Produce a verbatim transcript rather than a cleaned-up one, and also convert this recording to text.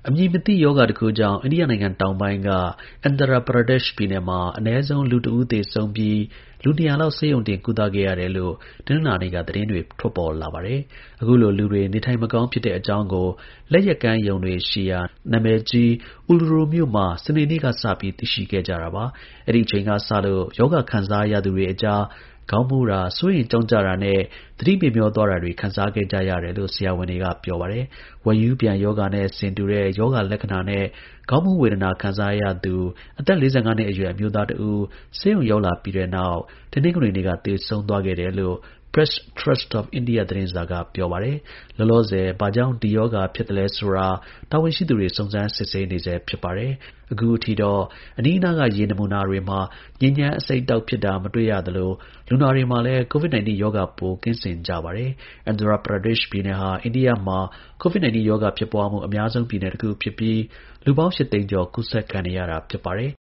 အမည်မသိရောဂါတစ်ခုကြောင့် အိန္ဒိယနိုင်ငံတောင်ပိုင်းက Andhra Pradesh ပြည်နယ်မှာ အနည်းဆုံး လူတစ်ဦး သေဆုံးပြီး လူ ၂၀၀ လောက် ဆေးရုံတင် ကုသခဲ့ရတယ်လို့ တနင်္လာနေ့က သတင်းတွေ ထွက်ပေါ်လာပါတယ်။ အခုလို လူတွေ နေထိုင်မကောင်းဖြစ်တဲ့အကြောင်းကို လက်ယက်ကမ်းရုံတွေရှိရာ နာမည်ကြီး Uluru မြို့မှာ စနေနေ့ကစပြီး သိရှိခဲ့ကြတာပါ။ အဲဒီအချိန်ကစလို့ ရောဂါခံစားရသူတွေအကြား ခေါင်းမူးတာ၊ စိုးရိမ်ကြောင့်ကြတာနဲ့ သတိမေ့မြောသွားတာတွေ ခံစားခဲ့ကြရတယ်လို့ ဆရာဝန်တွေက ပြောပါတယ်။ ဝက်ရူးပြန်ရောဂါနဲ့ ဆင်တူတဲ့ ရောဂါလက္ခဏာနဲ့ ခေါင်းမူးဝေဒနာ ခံစားရသူ အသက် ၄၅ နှစ်အရွယ် အမျိုးသားတစ်ဦး ဆေးရုံရောက်လာပြီးတဲ့နောက် တနင်္ဂနွေနေ့က သေဆုံးသွားခဲ့တယ်လို့ Press Trust of India သတင်းစာက ပြောပါတယ်။ လောလောဆယ် ဘာကြောင့် ဒီရောဂါဖြစ်သလဲဆိုတာ တာဝန်ရှိသူတွေ စုံစမ်းစစ်ဆေးနေဆဲ ဖြစ်ပါတယ်။ အခုထိတော့ အနီးအနားက ရေနမူနာတွေမှာ ညစ်ညမ်း အဆိပ်အတောက်ဖြစ်တာ မတွေ့ရသလို လူနာတွေမှာလည်း covid 19 ရောဂါပိုး ကင်းစင်ကြပါတယ်။ Andhra Pradesh ပြည်နယ်ဟာ အိန္ဒိယမှာ covid 19 ရောဂါဖြစ်ပွားမှု အများဆုံး ပြည်နယ်တစ်ခုဖြစ်ပြီး လူပေါင်း ၈ သိန်းကျော် ကူးစက်ခံနေရတာ ဖြစ်ပါတယ်